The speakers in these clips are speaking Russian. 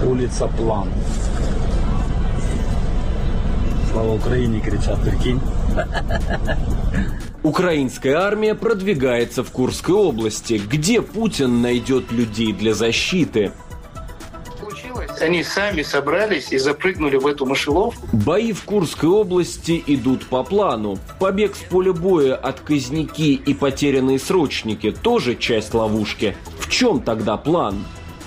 Улица План. Слава Украине, кричат, прикинь. Украинская армия продвигается в Курской области, где Путин найдет людей для защиты. Они сами собрались и запрыгнули в эту мышеловку. Бои в Курской области идут по плану. Побег с поля боя, отказники и потерянные срочники – тоже часть ловушки. В чем тогда план?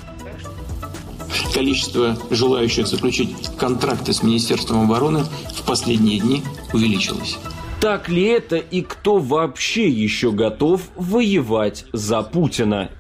Количество желающих заключить контракты с Министерством обороны в последние дни увеличилось. Так ли это и кто вообще еще готов воевать за Путина?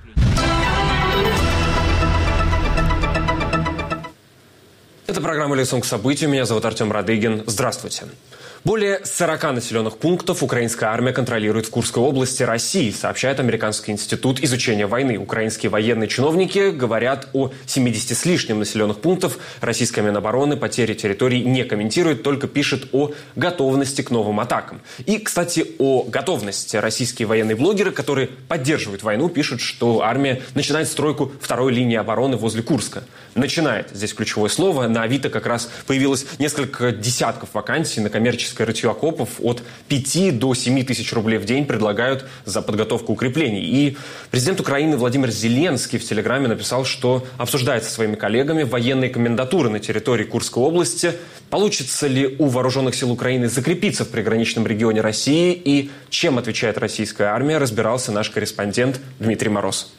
Это программа «Лицом к событию». Меня зовут Артем Радыгин. Здравствуйте. Более 40 населенных пунктов украинская армия контролирует в Курской области России, сообщает Американский институт изучения войны. Украинские военные чиновники говорят о 70 с лишним населенных пунктах. Российская Минобороны потери территорий не комментирует, только пишет о готовности к новым атакам. И, кстати, о готовности. Российские военные блогеры, которые поддерживают войну, пишут, что армия начинает стройку второй линии обороны возле Курска. Начинает. Здесь ключевое слово. На Авито как раз появилось несколько десятков вакансий на коммерческое рытье окопов. От 5 до 7 тысяч рублей в день предлагают за подготовку укреплений. И президент Украины Владимир Зеленский в Телеграме написал, что обсуждает со своими коллегами военные комендатуры на территории Курской области. Получится ли у вооруженных сил Украины закрепиться в приграничном регионе России и чем отвечает российская армия, разбирался наш корреспондент Дмитрий Мороз.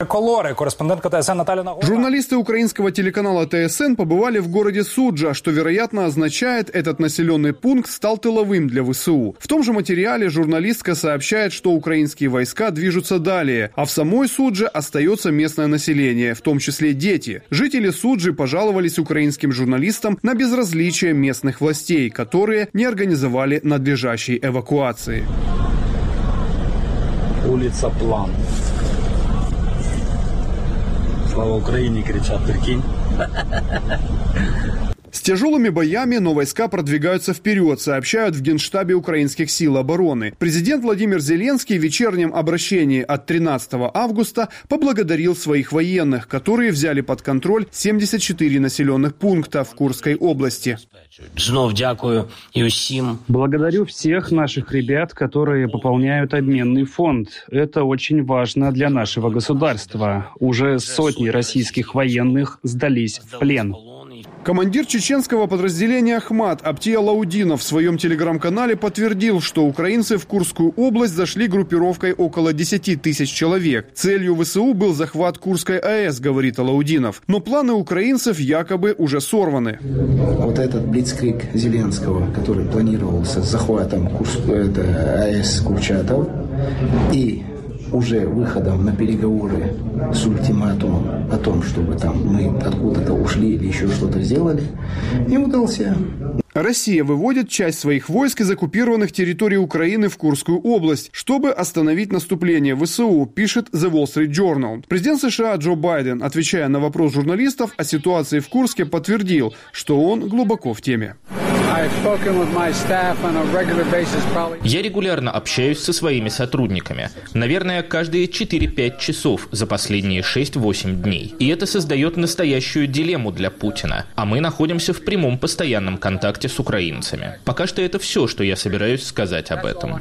Журналисты украинского телеканала ТСН побывали в городе Суджа, что, вероятно, означает, этот населенный пункт стал тыловым для ВСУ. В том же материале журналистка сообщает, что украинские войска движутся далее, а в самой Судже остается местное население, в том числе дети. Жители Суджи пожаловались украинским журналистам на безразличие местных властей, которые не организовали надлежащей эвакуации. Улица План. Слава Украине, кричат, прикинь. С тяжелыми боями, но войска продвигаются вперед, сообщают в Генштабе украинских сил обороны. Президент Владимир Зеленский в вечернем обращении от 13 августа поблагодарил своих военных, которые взяли под контроль 74 населенных пункта в Курской области. Благодарю всех наших ребят, которые пополняют обменный фонд. Это очень важно для нашего государства. Уже сотни российских военных сдались в плен. Командир чеченского подразделения «Ахмат» Аптия Лаудинов в своем телеграм-канале подтвердил, что украинцы в Курскую область зашли группировкой около 10 тысяч человек. Целью ВСУ был захват Курской АЭС, говорит Лаудинов. Но планы украинцев якобы уже сорваны. Вот этот блицкриг Зеленского, который планировался с захватом АЭС Курчатов и уже выходом на переговоры с ультиматумом о том, чтобы там мы откуда-то ушли или еще что-то сделали, не удался. Россия выводит часть своих войск из оккупированных территорий Украины в Курскую область, чтобы остановить наступление ВСУ, пишет The Wall Street Journal. Президент США Джо Байден, отвечая на вопрос журналистов о ситуации в Курске, подтвердил, что он глубоко в теме. Я регулярно общаюсь со своими сотрудниками. Наверное, каждые 4-5 часов за последние 6-8 дней. И это создает настоящую дилемму для Путина. А мы находимся в прямом постоянном контакте с украинцами. Пока что это все, что я собираюсь сказать об этом.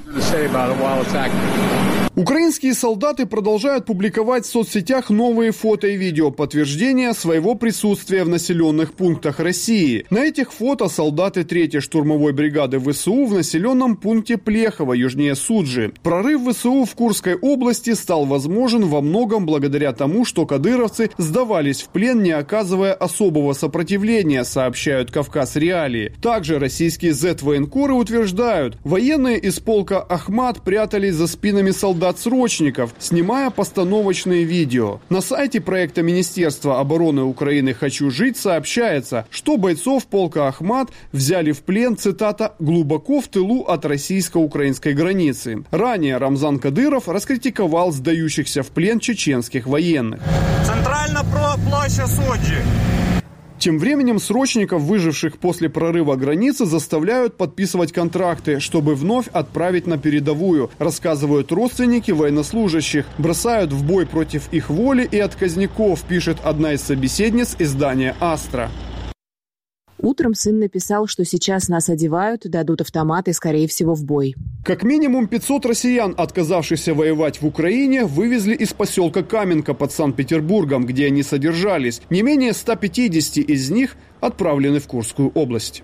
Украинские солдаты продолжают публиковать в соцсетях новые фото и видео подтверждения своего присутствия в населенных пунктах России. На этих фото солдаты 3-й штурмовой бригады ВСУ в населенном пункте Плехово, южнее Суджи. Прорыв ВСУ в Курской области стал возможен во многом благодаря тому, что кадыровцы сдавались в плен, не оказывая особого сопротивления, сообщают Кавказ Реалии. Также российские Z-военкоры утверждают, военные из полка Ахмат прятались за спинами солдат-срочников, снимая постановочные видео. На сайте проекта Министерства обороны Украины «Хочу жить» сообщается, что бойцов полка Ахмат взяли в плен, цитата, «глубоко в тылу от российско-украинской границы». Ранее Рамзан Кадыров раскритиковал сдающихся в плен чеченских военных. Центральна площадь Суджи. Тем временем срочников, выживших после прорыва границы, заставляют подписывать контракты, чтобы вновь отправить на передовую, рассказывают родственники военнослужащих. Бросают в бой против их воли и отказников, пишет одна из собеседниц издания «Астра». Утром сын написал, что сейчас нас одевают, дадут автоматы, скорее всего, в бой. Как минимум 500 россиян, отказавшихся воевать в Украине, вывезли из поселка Каменка под Санкт-Петербургом, где они содержались. Не менее 150 из них отправлены в Курскую область.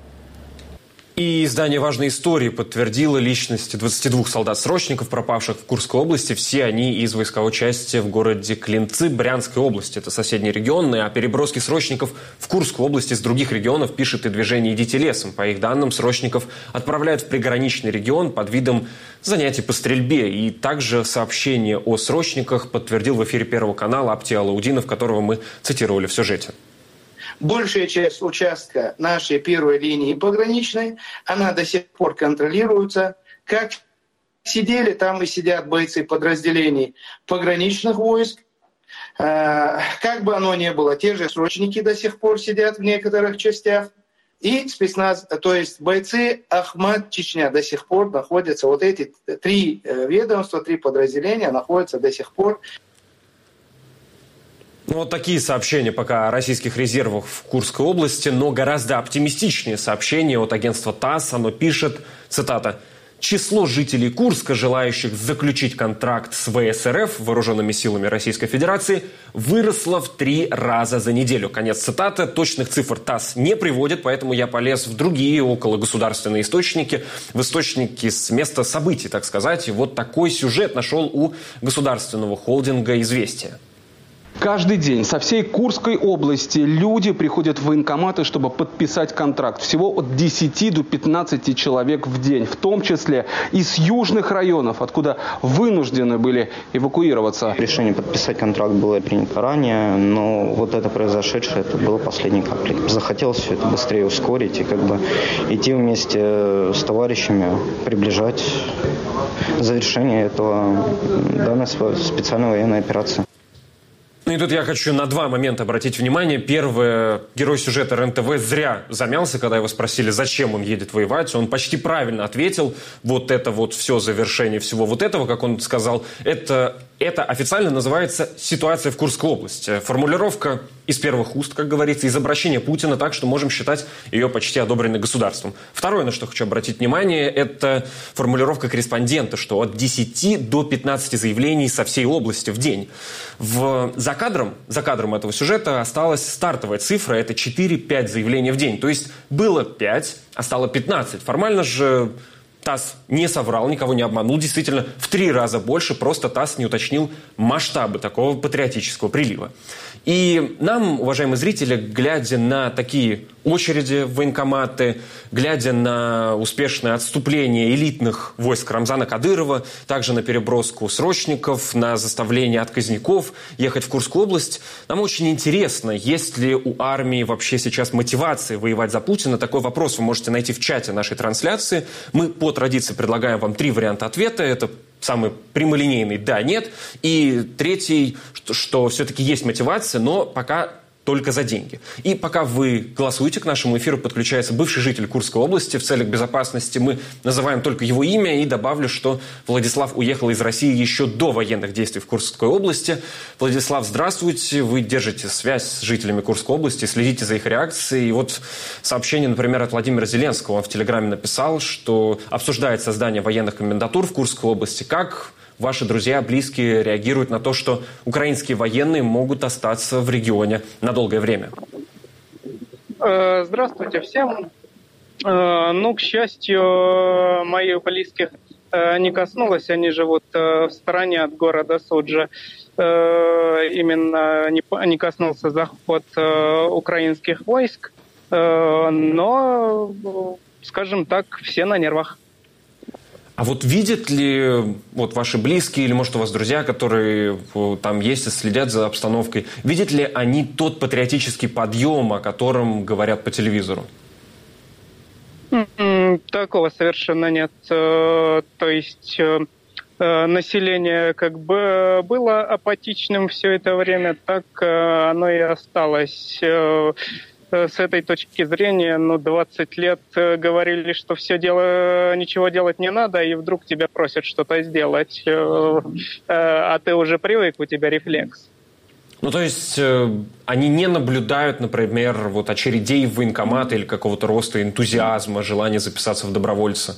И издание «Важные истории» подтвердило личность 22 солдат-срочников, пропавших в Курской области. Все они из войсковой части в городе Клинцы Брянской области. Это соседний регион. О переброске срочников в Курскую область из других регионов пишет и движение «Идите лесом». По их данным, срочников отправляют в приграничный регион под видом занятий по стрельбе. И также сообщение о срочниках подтвердил в эфире Первого канала Апти Алаудинов, которого мы цитировали в сюжете. Большая часть участка нашей первой линии пограничной, она до сих пор контролируется. Как сидели, там и сидят бойцы подразделений пограничных войск. Как бы оно ни было, те же срочники до сих пор сидят в некоторых частях. И спецназ, то есть бойцы Ахмат Чечня до сих пор находятся. Вот эти 3 ведомства, 3 подразделения находятся до сих пор. Вот такие сообщения пока о российских резервах в Курской области, но гораздо оптимистичнее сообщение от агентства ТАСС. Оно пишет, цитата, «Число жителей Курска, желающих заключить контракт с ВСРФ, вооруженными силами Российской Федерации, выросло в 3 раза за неделю». Конец цитаты. Точных цифр ТАСС не приводит, поэтому я полез в другие окологосударственные источники, в источники с места событий, так сказать. И вот такой сюжет нашел у государственного холдинга «Известия». Каждый день со всей Курской области люди приходят в военкоматы, чтобы подписать контракт. Всего от 10 до 15 человек в день, в том числе из южных районов, откуда вынуждены были эвакуироваться. Решение подписать контракт было принято ранее, но вот это произошедшее, это было последней каплей. Захотелось все это быстрее ускорить и идти вместе с товарищами, приближать завершение этого данной специальной военной операции. И тут я хочу на 2 момента обратить внимание. Первое, герой сюжета РЕН-ТВ зря замялся, когда его спросили, зачем он едет воевать. Он почти правильно ответил. Вот это вот все завершение всего вот этого, как он сказал, это официально называется «ситуация в Курской области». Формулировка из первых уст, как говорится, из обращения Путина, так что можем считать ее почти одобренной государством. Второе, на что хочу обратить внимание, это формулировка корреспондента, что от 10 до 15 заявлений со всей области в день. За кадром этого сюжета осталась стартовая цифра, это 4-5 заявлений в день. То есть было 5, а стало 15. Формально же ТАСС не соврал, никого не обманул. Действительно, в 3 раза больше, просто ТАСС не уточнил масштабы такого патриотического прилива. И нам, уважаемые зрители, глядя на такие очереди в военкоматы, глядя на успешное отступление элитных войск Рамзана Кадырова, также на переброску срочников, на заставление отказников ехать в Курскую область, нам очень интересно, есть ли у армии вообще сейчас мотивация воевать за Путина. Такой вопрос вы можете найти в чате нашей трансляции. Мы по традиции предлагаем вам 3 варианта ответа. Это самый прямолинейный «да», «нет». И третий, что все-таки есть мотивация, но пока только за деньги. И пока вы голосуете, к нашему эфиру подключается бывший житель Курской области. В целях безопасности мы называем только его имя. И добавлю, что Владислав уехал из России еще до военных действий в Курской области. Владислав, здравствуйте. Вы держите связь с жителями Курской области, следите за их реакцией. И вот сообщение, например, от Владимира Зеленского. Он в Телеграме написал, что обсуждает создание военных комендатур в Курской области. Как ваши друзья, близкие реагируют на то, что украинские военные могут остаться в регионе на долгое время? Здравствуйте всем. К счастью, моих близких не коснулось. Они живут в стороне от города Суджа. Именно не коснулся заход украинских войск. Но, скажем так, все на нервах. А вот видят ли ваши близкие или, может, у вас друзья, которые там есть и следят за обстановкой, видят ли они тот патриотический подъем, о котором говорят по телевизору? Такого совершенно нет. То есть население было апатичным все это время, так оно и осталось. с этой точки зрения, 20 лет говорили, что ничего делать не надо, и вдруг тебя просят что-то сделать, а ты уже привык, у тебя рефлекс. То есть они не наблюдают, например, очередей в военкомат или какого-то роста энтузиазма, желания записаться в добровольцы?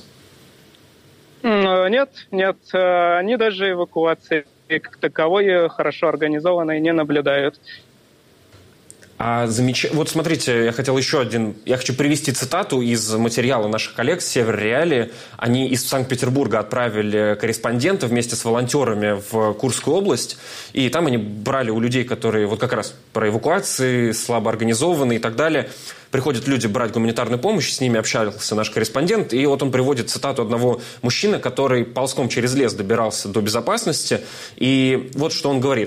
Нет. Они даже эвакуации как таковой хорошо организованной не наблюдают. Вот смотрите, я хочу привести цитату из материала наших коллег с Север Реалии. Они из Санкт-Петербурга отправили корреспондента вместе с волонтерами в Курскую область, и там они брали у людей, которые как раз про эвакуации, слабо организованные и так далее. Приходят люди брать гуманитарную помощь, с ними общался наш корреспондент, и он приводит цитату одного мужчины, который ползком через лес добирался до безопасности, и вот что он говорит.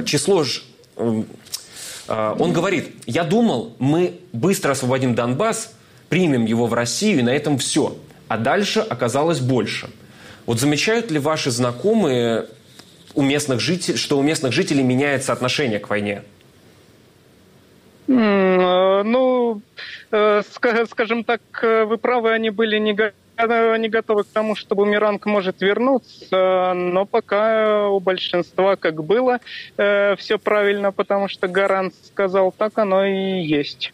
Он говорит: «Я думал, мы быстро освободим Донбасс, примем его в Россию, и на этом все. А дальше оказалось больше». Замечают ли ваши знакомые, что у местных жителей меняется отношение к войне? Скажем так, вы правы, они были не готовы к тому, что бумеранг может вернуться, но пока у большинства как было все правильно, потому что Гарант сказал, так оно и есть.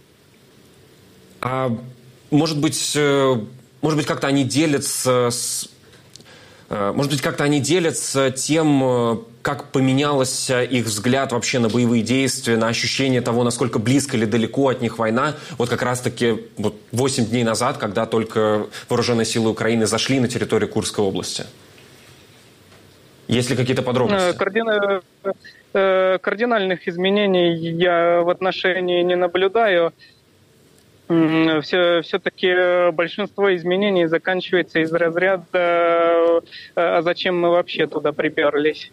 Может быть, как-то они делятся тем, как поменялся их взгляд вообще на боевые действия, на ощущение того, насколько близко или далеко от них война. Как раз-таки 8 дней назад, когда только вооруженные силы Украины зашли на территорию Курской области. Есть ли какие-то подробности? Кардинальных изменений я в отношении не наблюдаю. Все-таки большинство изменений заканчивается из разряда «а зачем мы вообще туда приперлись?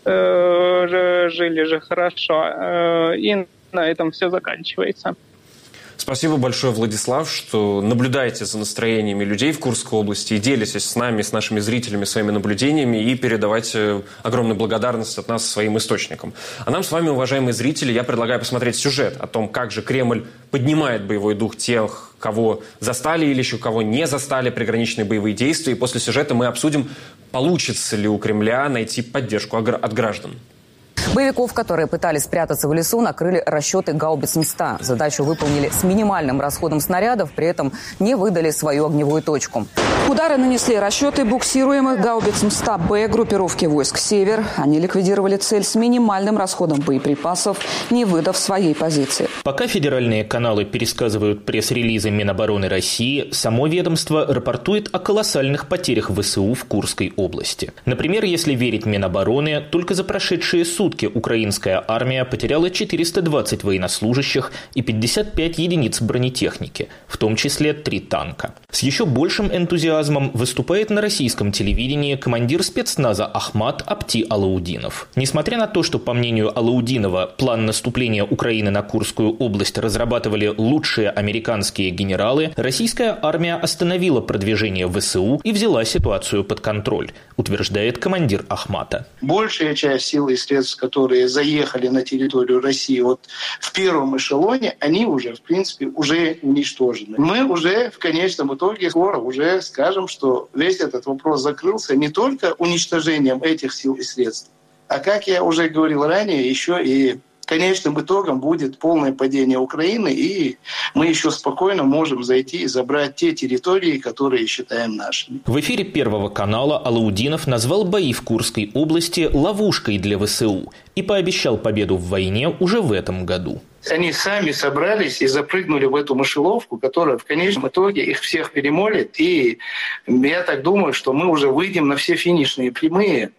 Жили же хорошо». И на этом все заканчивается. Спасибо большое, Владислав, что наблюдаете за настроениями людей в Курской области и делитесь с нами, с нашими зрителями своими наблюдениями и передавайте огромную благодарность от нас своим источникам. А нам с вами, уважаемые зрители, я предлагаю посмотреть сюжет о том, как же Кремль поднимает боевой дух тех, кого застали или еще кого не застали приграничные боевые действия. И после сюжета мы обсудим, получится ли у Кремля найти поддержку от граждан. Боевиков, которые пытались спрятаться в лесу, накрыли расчеты гаубиц М-100. Задачу выполнили с минимальным расходом снарядов, при этом не выдали свою огневую точку. Удары нанесли расчеты буксируемых гаубиц М-100Б группировки войск «Север». Они ликвидировали цель с минимальным расходом боеприпасов, не выдав своей позиции. Пока федеральные каналы пересказывают пресс-релизы Минобороны России, само ведомство рапортует о колоссальных потерях ВСУ в Курской области. Например, если верить Минобороны, только за прошедшие сутки украинская армия потеряла 420 военнослужащих и 55 единиц бронетехники, в том числе 3 танка. С еще большим энтузиазмом выступает на российском телевидении командир спецназа Ахмат Апти Алаудинов. Несмотря на то, что, по мнению Алаудинова, план наступления Украины на Курскую область разрабатывали лучшие американские генералы, российская армия остановила продвижение ВСУ и взяла ситуацию под контроль, утверждает командир Ахмата. Большая часть сил и средств, которые заехали на территорию России в первом эшелоне, они уже, в принципе, уже уничтожены. Мы уже в конечном итоге скоро уже скажем, что весь этот вопрос закрылся не только уничтожением этих сил и средств, а, как я уже говорил ранее, еще и конечным итогом будет полное падение Украины, и мы еще спокойно можем зайти и забрать те территории, которые считаем нашими. В эфире Первого канала Алаудинов назвал бои в Курской области ловушкой для ВСУ и пообещал победу в войне уже в этом году. Они сами собрались и запрыгнули в эту мышеловку, которая в конечном итоге их всех перемолит. И я так думаю, что мы уже выйдем на все финишные прямые,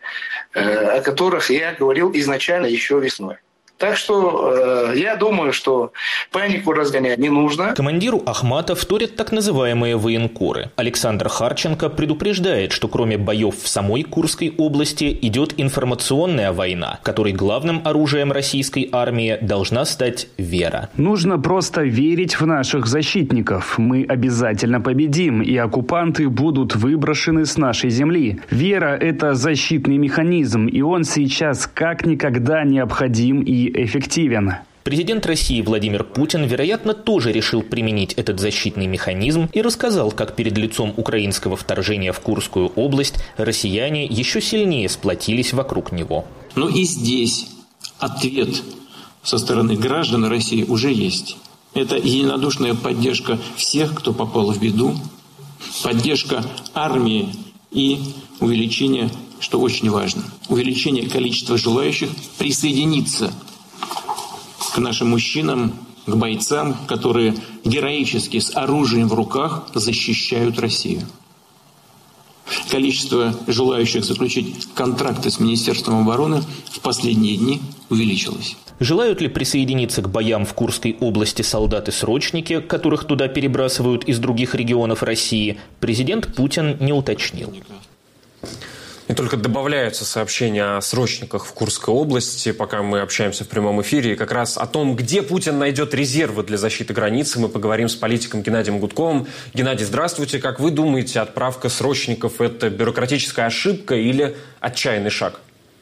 о которых я говорил изначально еще весной. Так что я думаю, что панику разгонять не нужно. Командиру Ахмата вторят так называемые военкоры. Александр Харченко предупреждает, что кроме боев в самой Курской области идет информационная война, которой главным оружием российской армии должна стать вера. Нужно просто верить в наших защитников. Мы обязательно победим, и оккупанты будут выброшены с нашей земли. Вера – это защитный механизм, и он сейчас как никогда необходим и эффективен. Президент России Владимир Путин, вероятно, тоже решил применить этот защитный механизм и рассказал, как перед лицом украинского вторжения в Курскую область россияне еще сильнее сплотились вокруг него. Но и здесь ответ со стороны граждан России уже есть. Это единодушная поддержка всех, кто попал в беду, поддержка армии и увеличение, что очень важно, увеличение количества желающих присоединиться к нашим мужчинам, к бойцам, которые героически с оружием в руках защищают Россию. Количество желающих заключить контракты с Министерством обороны в последние дни увеличилось. Желают ли присоединиться к боям в Курской области солдаты-срочники, которых туда перебрасывают из других регионов России, президент Путин не уточнил. И только добавляются сообщения о срочниках в Курской области, пока мы общаемся в прямом эфире. И как раз о том, где Путин найдет резервы для защиты границы, мы поговорим с политиком Геннадием Гудковым. Геннадий, здравствуйте. Как вы думаете, отправка срочников – это бюрократическая ошибка или отчаянный шаг?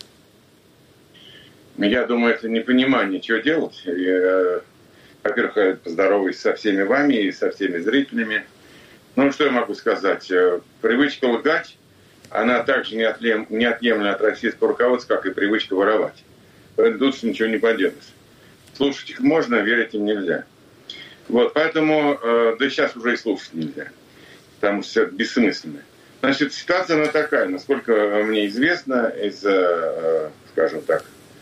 Я думаю, это непонимание, что делать. Во-первых, я поздороваюсь со всеми вами и со всеми зрителями. Ну, что я могу сказать? Привычка лгать, она также неотъемлема от российского руководства, как и привычка воровать. Тут ничего не поделаешь. Слушать их можно, верить им нельзя. Вот, поэтому, да сейчас уже и слушать нельзя, потому что это бессмысленно. Значит, ситуация она такая, насколько мне известно, из, скажем так,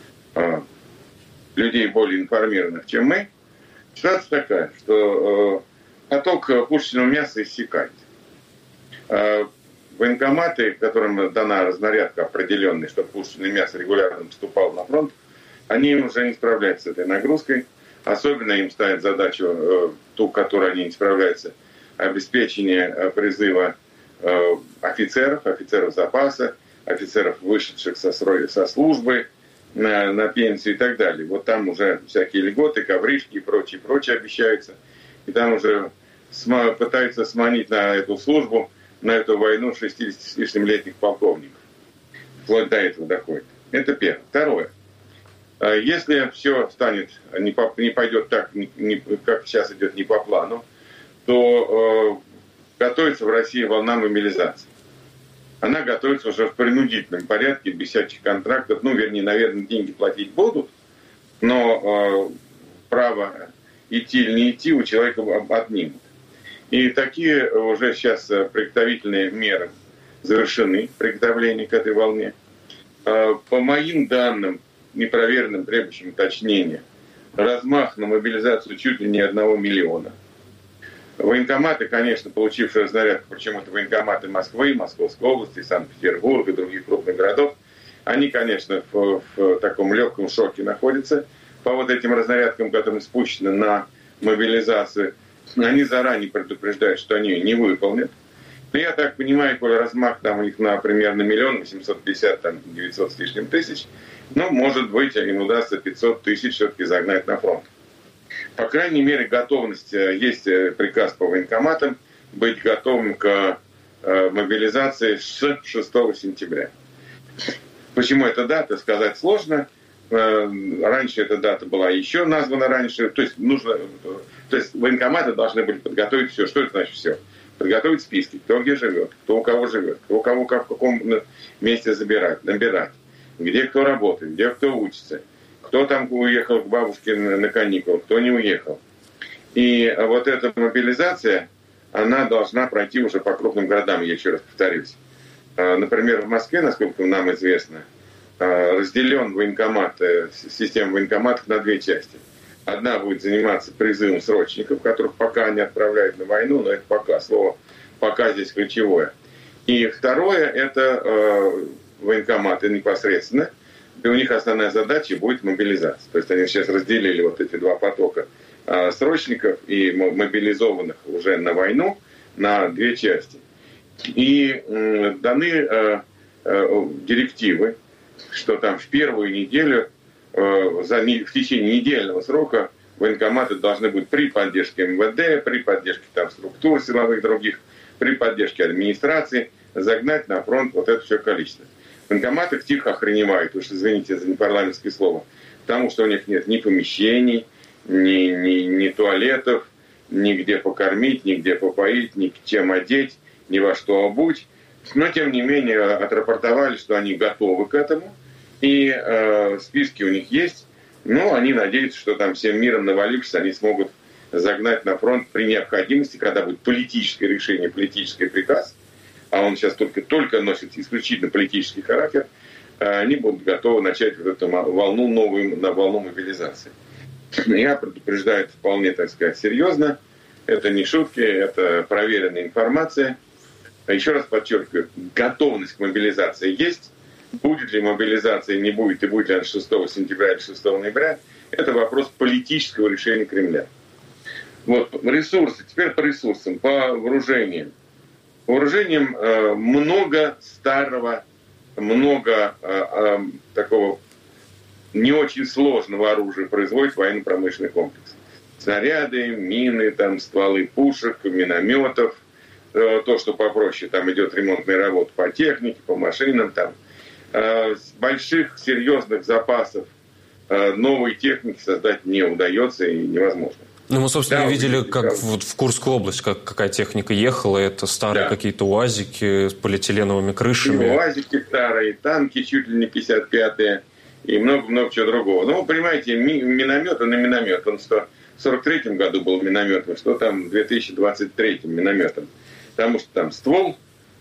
людей более информированных, чем мы, ситуация такая, что поток пушечного мяса иссякает. Военкоматы, которым дана разнарядка определенная, чтобы пушечное мясо регулярно поступало на фронт, они уже не справляются с этой нагрузкой. Особенно им ставят задачу, ту, которой они не справляются, обеспечение призыва офицеров запаса, офицеров, вышедших со службы, на пенсию и так далее. Вот там уже всякие льготы, ковришки и прочее обещаются. И там уже пытаются сманить на эту службу, на эту войну 60 с лишним летних полковников. Вплоть до этого доходит. Это первое. Второе. Если все станет, не пойдет так, как сейчас идет, не по плану, то готовится в России волна мобилизации. Она готовится уже в принудительном порядке, без всяких контрактов. Ну, вернее, наверное, деньги платить будут, но право идти или не идти у человека отнимут. И такие уже сейчас приготовительные меры завершены, приготовление к этой волне. По моим данным, непроверенным, требующим уточнения, размах на мобилизацию чуть ли не 1 миллиона. Военкоматы, конечно, получившие разнарядку, причем это военкоматы Москвы, Московской области, Санкт-Петербурга, других крупных городов, они, конечно, в таком легком шоке находятся по вот этим разнарядкам, которые спущены на мобилизацию. Они заранее предупреждают, что они ее не выполнят. Но я так понимаю, коль размах там у них на примерно 1 850 000, 900 с лишним тысяч, но, может быть, им удастся 500 000 все-таки загнать на фронт. По крайней мере, готовность, есть приказ по военкоматам быть готовым к мобилизации с 6 сентября. Почему эта дата, сказать сложно. Раньше эта дата была еще названа раньше. То есть военкоматы должны были подготовить все. Что это значит все? Подготовить списки, кто где живет, кто у кого живет, кто у кого в каком месте набирать, где кто работает, где кто учится, кто там уехал к бабушке на каникулы, кто не уехал. И вот эта мобилизация, она должна пройти уже по крупным городам, я еще раз повторюсь. Например, в Москве, насколько нам известно, разделен военкомат, система военкоматов на 2 части. Одна будет заниматься призывом срочников, которых пока не отправляют на войну, но это пока, слово «пока» здесь ключевое. И второе – это военкоматы непосредственно, и у них основная задача будет мобилизация. То есть они сейчас разделили вот эти 2 потока срочников и мобилизованных уже на войну на 2 части. И даны директивы, что там в первую неделю, в течение недельного срока военкоматы должны быть при поддержке МВД, при поддержке там структур силовых других, при поддержке администрации загнать на фронт вот это все количество. Военкоматы тихо охреневают, уж извините за непарламентское слово. потому что у них нет ни помещений, ни туалетов, нигде покормить, нигде попоить, ни чем одеть, ни во что обуть. Но, тем не менее, отрапортовали, что они готовы к этому, и списки у них есть. Но они надеются, что там всем миром навалившись, они смогут загнать на фронт при необходимости, когда будет политическое решение, политический приказ, а он сейчас только носит исключительно политический характер, они будут готовы начать вот эту волну, новую волну мобилизации. Я предупреждаю это вполне, так сказать, серьезно. Это не шутки, это проверенная информация. Еще раз подчеркиваю, готовность к мобилизации есть. Будет ли мобилизация, не будет, и будет ли она 6 сентября или 6 ноября, это вопрос политического решения Кремля. Вот, ресурсы. Теперь по ресурсам, по вооружениям. По вооружениям много старого, много такого не очень сложного оружия производит военно-промышленный комплекс. Снаряды, мины, там, стволы пушек, минометов. То, что попроще, там идет ремонтная работа по технике, по машинам. Там. Больших, серьезных запасов новой техники создать не удается и невозможно. Ну, мы, собственно, видели, как вот в Курскую область, какая техника ехала. Это старые какие-то УАЗики с полиэтиленовыми крышами. И УАЗики старые, танки чуть ли не 55-е и много-много чего другого. Ну, вы понимаете, миномет, он и миномет. Он в 1943 году был минометом, что там в 2023 минометом. Потому что там ствол,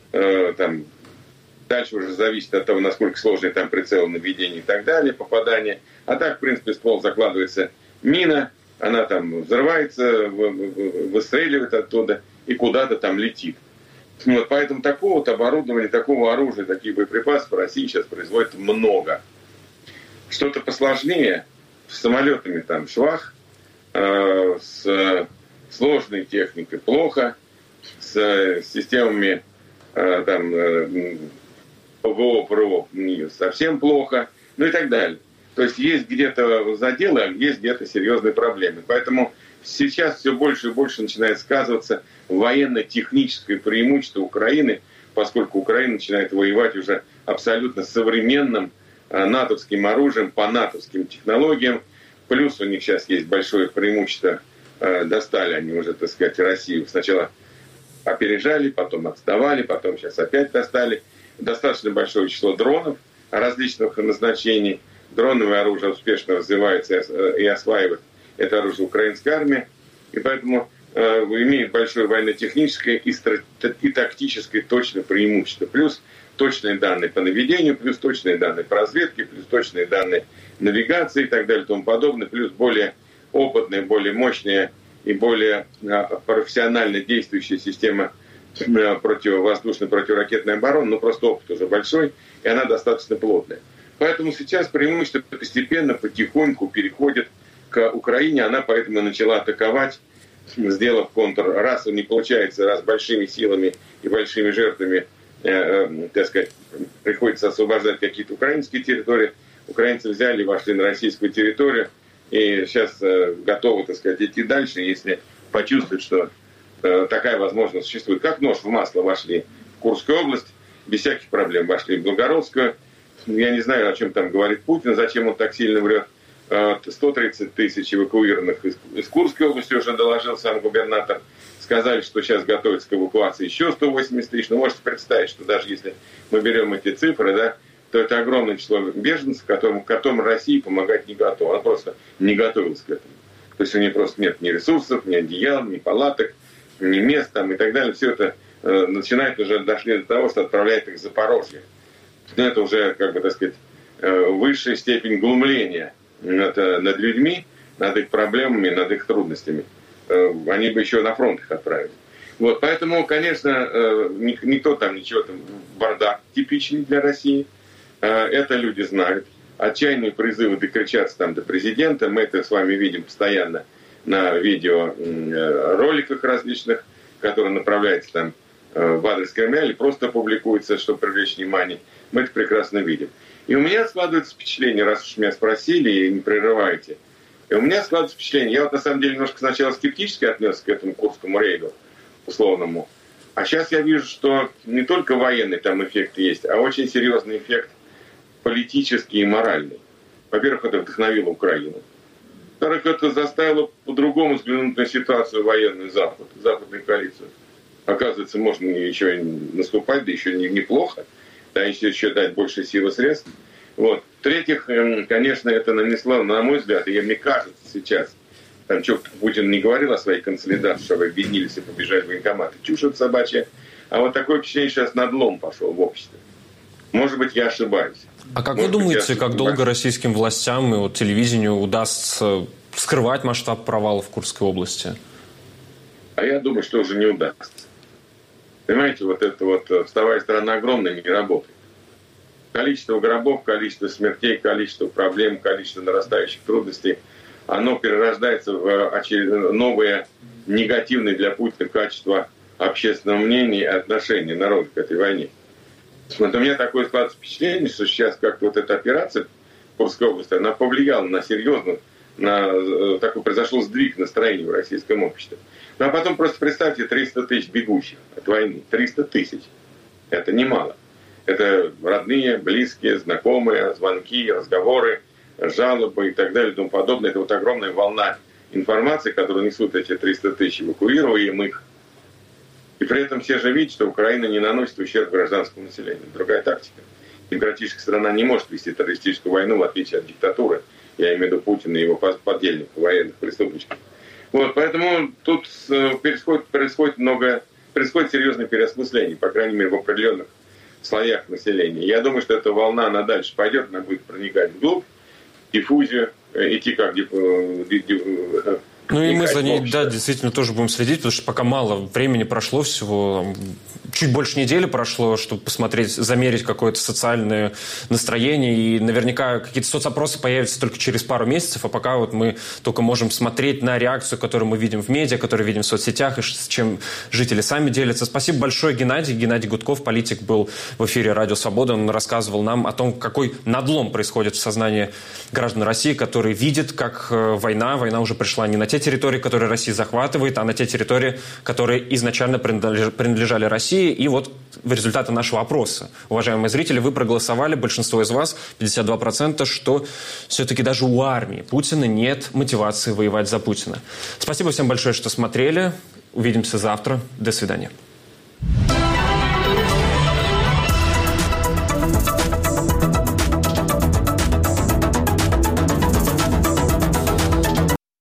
там дальше уже зависит от того, насколько сложный там прицел, наведение и так далее, попадание. А так, в принципе, ствол закладывается мина, она там взрывается, выстреливает оттуда и куда-то там летит. Вот, поэтому такого вот оборудования, такого оружия, таких боеприпасов в России сейчас производят много. Что-то посложнее с самолетами там швах, с сложной техникой плохо, с системами там ПВО, ПРО совсем плохо, ну и так далее. То есть есть где-то заделы, а есть где-то серьезные проблемы. Поэтому сейчас все больше и больше начинает сказываться военно-техническое преимущество Украины, поскольку Украина начинает воевать уже абсолютно современным натовским оружием, по натовским технологиям. Плюс у них сейчас есть большое преимущество. Достали они уже, так сказать, Россию. Сначала опережали, потом отставали, потом сейчас опять достали. Достаточно большое число дронов различных назначений. Дроновое оружие успешно развивается и осваивает это оружие украинская армия. И поэтому имеет большое военно-техническое и тактическое точное преимущество. Плюс точные данные по наведению, плюс точные данные по разведке, плюс точные данные навигации и так далее и тому подобное. Плюс более опытная, более мощная и более профессионально действующая система противовоздушной, противоракетной обороны. Ну, просто опыт уже большой, и она достаточно плотная. Поэтому сейчас преимущество постепенно, потихоньку переходит к Украине. Она поэтому начала атаковать, сделав контр. Раз не получается, раз большими силами и большими жертвами, так сказать, приходится освобождать какие-то украинские территории. Украинцы взяли и вошли на российскую территорию. И сейчас готовы, так сказать, идти дальше, если почувствуют, что такая возможность существует. Как нож в масло вошли в Курскую область, без всяких проблем вошли в Белгородскую. Я не знаю, о чем там говорит Путин, зачем он так сильно врет. 130 тысяч эвакуированных из Курской области уже доложил сам губернатор. Сказали, что сейчас готовится к эвакуации еще 180 тысяч. Но можете представить, что даже если мы берем эти цифры, да, то это огромное число беженцев, которым Россия помогать не готова. Она просто не готовилась к этому. То есть у нее просто нет ни ресурсов, ни одеял, ни палаток, ни мест там и так далее. Все это начинает уже дошли до того, что отправляет их в Запорожье. Но это уже, как бы, так сказать, высшая степень глумления над людьми, над их проблемами, над их трудностями. Они бы еще на фронт их отправили. Вот, поэтому, конечно, никто там ничего, там бардак типичный для России. Это люди знают. Отчаянные призывы докричаться там до президента. Мы это с вами видим постоянно на видеороликах различных, которые направляются там в адрес Кремля или просто публикуются, чтобы привлечь внимание. Мы это прекрасно видим. И у меня складывается впечатление, раз уж меня спросили и не прерываете, и у меня складывается впечатление, я вот на самом деле немножко сначала скептически отнесся к этому Курскому рейду условному, а сейчас я вижу, что не только военный там эффект есть, а очень серьезный эффект политический и моральный. Во-первых, это вдохновило Украину. Во-вторых, это заставило по-другому взглянуть на ситуацию военную западную коалицию. Оказывается, можно еще наступать, да еще неплохо, да еще дать больше сил и средств. Вот. В-третьих, конечно, это нанесло, на мой взгляд, и мне кажется сейчас, там что Путин не говорил о своей консолидации, чтобы объединились и побежали в военкоматы. Чушь это собачья. А вот такое впечатление сейчас надлом пошел в обществе. Может быть, я ошибаюсь. А как вы думаете, как долго российским властям и вот телевидению удастся скрывать масштаб провала в Курской области? А я думаю, что уже не удастся. Понимаете, вот это вот вставая страна огромная не работает. Количество гробов, количество смертей, количество проблем, количество нарастающих трудностей, оно перерождается в новые негативные для Путина качества общественного мнения и отношения народа к этой войне. Вот у меня такое складывается впечатление, что сейчас как-то вот эта операция в Курской области, она повлияла на серьезно, такой произошел сдвиг настроения в российском обществе. Ну а потом просто представьте 300 тысяч бегущих от войны. 300 тысяч. Это немало. Это родные, близкие, знакомые, звонки, разговоры, жалобы и так далее и тому подобное. Это вот огромная волна информации, которую несут эти 300 тысяч, эвакуируем их. И при этом все же видят, что Украина не наносит ущерб гражданскому населению. Другая тактика. Демократическая страна не может вести террористическую войну, в отличие от диктатуры. Я имею в виду Путина и его подельников, военных преступников. Вот, поэтому тут происходит серьезное переосмысление, по крайней мере, в определенных слоях населения. Я думаю, что эта волна, она дальше пойдет, она будет проникать вглубь, диффузию, идти как Ну и мы за ней, да, действительно тоже будем следить, потому что пока мало времени прошло, всего чуть больше недели прошло, чтобы посмотреть, замерить какое-то социальное настроение, и наверняка какие-то соцопросы появятся только через пару месяцев, а пока вот мы только можем смотреть на реакцию, которую мы видим в медиа, которую видим в соцсетях, и с чем жители сами делятся. Спасибо большое, Геннадий. Геннадий Гудков, политик, был в эфире «Радио Свобода». Он рассказывал нам о том, какой надлом происходит в сознании граждан России, которые видят, как война уже пришла не на те территории, которые Россия захватывает, а на те территории, которые изначально принадлежали России. И вот результаты нашего опроса. Уважаемые зрители, вы проголосовали, большинство из вас, 52%, что все-таки даже у армии Путина нет мотивации воевать за Путина. Спасибо всем большое, что смотрели. Увидимся завтра. До свидания.